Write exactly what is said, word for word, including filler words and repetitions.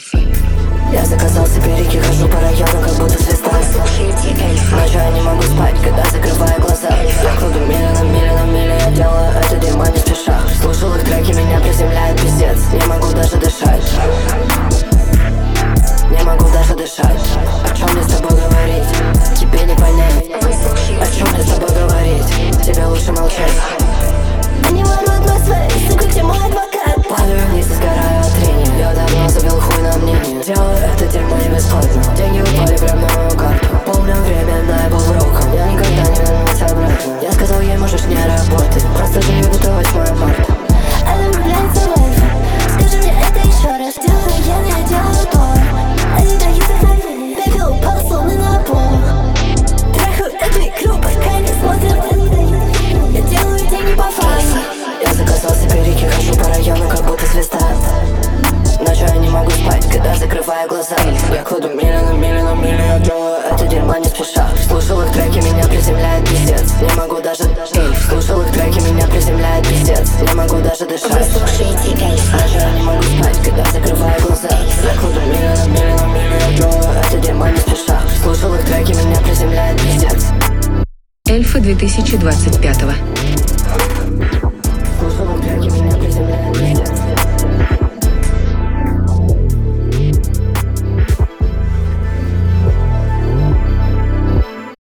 Я заказал себе реки, хожу по району, как будто звезда. Ночью я не могу спать, когда закрываю глаза. Я кладу мили на мили на мили, я делаю это дерьмо не спеша. Слушал их треки, меня приземляет пиздец. Не могу даже дышать. Не могу даже дышать. О чем мне с тобой говорить? Тебе не понять. О чем мне с тобой говорить? Тебе лучше молчать. Они воруют мой свет, сука, где мой адвокат? Падаю вниз и сгораю от трения. Я давно забил хуй на мнение. Делаю это дерьмо не бесплатно. Деньги упали прямо на мою карту. Помню время, да, я был вроком. Я никогда не вернулся обратно. Я сказал ей, можешь не работать. Просто живи, будто восьмое марта. Она влюбляется в эльфа. Скажи мне это еще раз. Делаю я, я делаю то. Они дают их пепел упал, словно на пол. Трахаю эту игру, пока не смотрят. Я делаю деньги по факту. Я заказал себе реки, хожу по району, как будто звезда. Ночью я не могу спать, когда закрываю глаза. Я кладу мили на мили на мили, я делаю это дерьмо не спеша. Слушал их треки, меня приземляет пиздец. Не могу даже дышать. Слушал их треки, меня приземляет пиздец. Не могу даже дышать. Ночью я не могу спать, когда закрываю глаза. Я кладу мили на мили на мили, я делаю это дерьмо не спеша. Слушал их треки, меня приземляет пиздец. Эльфы две тысячи двадцать пятого.